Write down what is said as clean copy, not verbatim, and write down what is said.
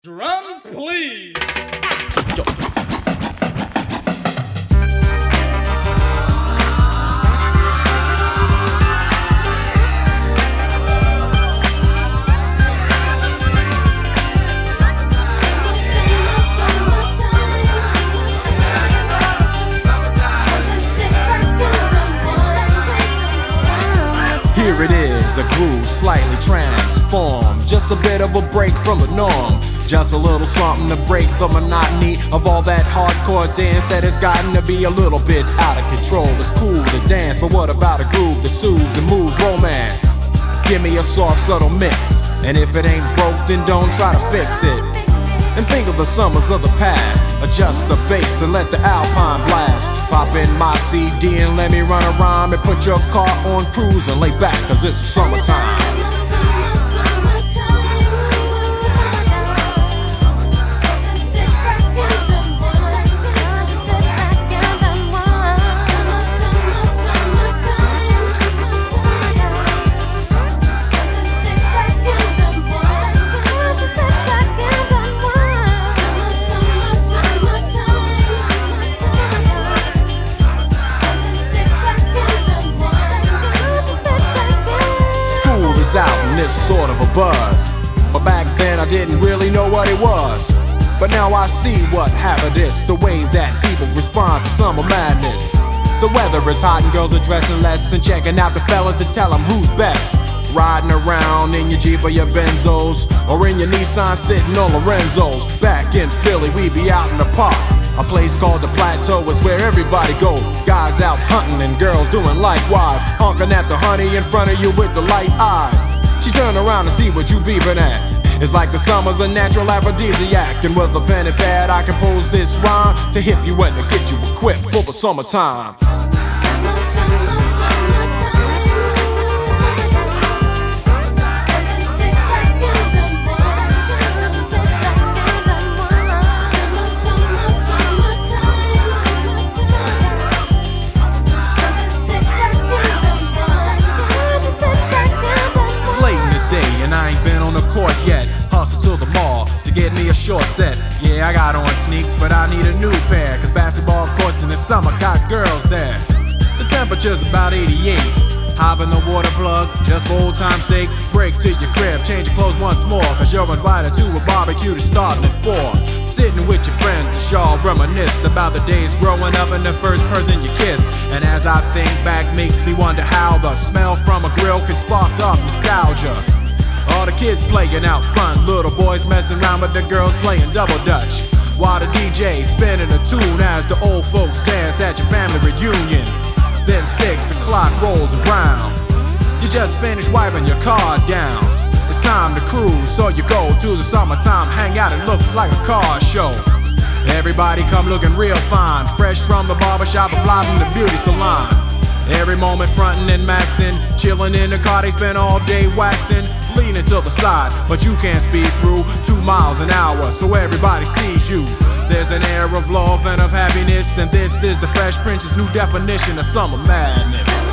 Drums, please. Here it is, a groove slightly transformed. Just a bit of a break from the norm. Just a little something to break the monotony of all that hardcore dance that has gotten to be a little bit out of control. It's cool to dance, but what about a groove that soothes and moves romance? Give me a soft, subtle mix, and if it ain't broke, then don't try to fix it. And think of the summers of the past. Adjust the bass and let the Alpine blast. Pop in my CD and let me run a rhyme and put your car on cruise and lay back, cause it's summertime. Out and it's sort of a buzz, but back then I didn't really know what it was. But now I see what happened is the way that people respond to summer madness. The weather is hot and girls are dressing less and checking out the fellas to tell them who's best. Riding around in your Jeep or your Benzos, or in your Nissan sitting on Lorenzo's. Back in Philly we be out in the park. A place called the Plateau is where everybody go. Guys out hunting and girls doing likewise, honking at the honey in front of you with the light eyes. She turn around to see what you beeping at. It's like the summer's a natural aphrodisiac, and with a pen and pad I compose this rhyme to hip you and to get you equipped for the summertime. Yet, hustle to the mall to get me a short set. Yeah, I got on sneaks, but I need a new pair, cause basketball courts in the summer got girls there. The temperature's about 88. Hop in the water plug, just for old time's sake. Break to your crib, change your clothes once more, cause you're invited to a barbecue that's starting at 4. Sitting with your friends, y'all reminisce about the days growing up and the first person you kiss. And as I think back, makes me wonder how the smell from a grill can spark up nostalgia. All the kids playing out front, little boys messing around with the girls playing double dutch, while the DJ spinning a tune as the old folks dance at your family reunion. Then 6 o'clock rolls around, you just finished wiping your car down. It's time to cruise, so you go to the summertime hangout. It looks like a car show. Everybody come looking real fine, fresh from the barbershop or fly from the beauty salon. Every moment frontin' and maxin', chillin' in the car, they spend all day waxin', leaning to the side, but you can't speed through 2 miles an hour, so everybody sees you. There's an air of love and of happiness, and this is the Fresh Prince's new definition of summer madness.